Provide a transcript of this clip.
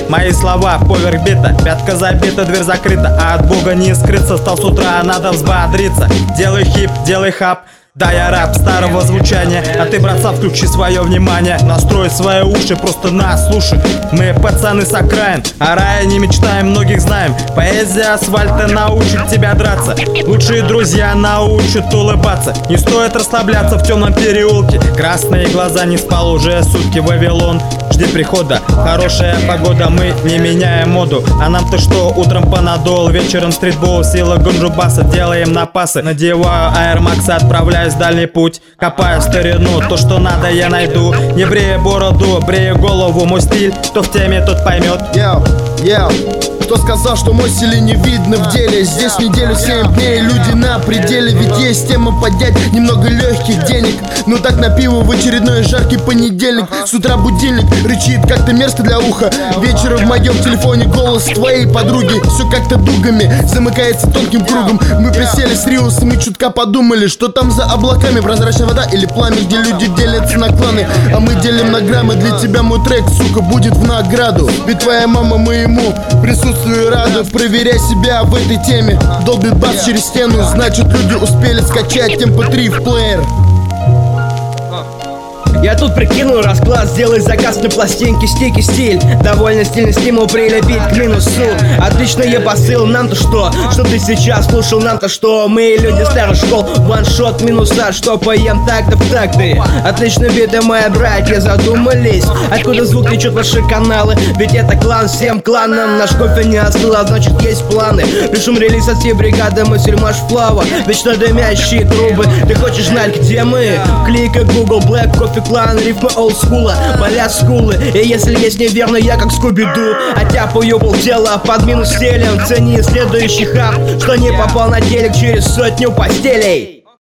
Мои слова поверх бита, пятка забита, дверь закрыта, а от Бога не скрыться. Стал с утра, надо взбодриться. Делай хип, делай хап. Да, я рэп старого звучания, а ты, братца, включи свое внимание. Настрой свои уши, просто нас слушай. Мы пацаны с окраин, о рае не мечтаем, многих знаем. Поэзия асфальта научит тебя драться. Лучшие друзья научат улыбаться. Не стоит расслабляться в темном переулке. Красные глаза, не спал уже сутки. Вавилон, жди прихода. Хорошая погода, мы не меняем моду. А нам-то что, утром панадол, вечером стритбол, сила гунджубаса, делаем напасы. Надеваю аэрмаксы, отправляюсь в дальний путь. Копаю старину, то что надо я найду. Не брею бороду, брею голову. Мой стиль, кто в теме, тот поймет. Кто сказал, что мой стиль не видно в деле? Здесь неделю 7 дней, люди на пределе. Ведь есть тема поднять немного легких денег. Ну так на пиво в очередной жаркий понедельник. С утра будильник рычит как-то мерзко для уха. Вечером в моем телефоне голос твоей подруги. Все как-то дугами замыкается тонким кругом. Мы присели с Риусом и чутка подумали, что там за облаками, прозрачная вода или пламя, где люди делятся на кланы, а мы делим на граммы. Для тебя мой трек, сука, будет в награду. Ведь твоя мама моему присутствию рада. Проверяй себя в этой теме. Долбит бас через стену, значит люди успели скачать MP3 в плеер. Я тут прикинул расклад, сделай заказ на пластинки, стики, стиль. Довольно стильный стимул прилепить к минусу. Отличный посыл, нам-то что? Что ты сейчас слушал, нам-то что? Мы люди старых школ, ваншот минуса. Что поем так-то в такты? Отличные биты, мои братья задумались. Откуда звук течет ваши каналы? Ведь это клан всем кланам. Наш кофе не остыл, а значит есть планы. Пишем релиз от всей бригады, мы сельмаш флава. Вечно дымящие трубы. Ты хочешь знать, где мы? Кликай Google, Black Coffee Клан, рифмы олдскула, поля скулы. И если есть неверно, я как Скуби-Ду. Оттяпаю полтела, под минус стелем. Цени следующий хаб, что не попал на телек через 100 постелей.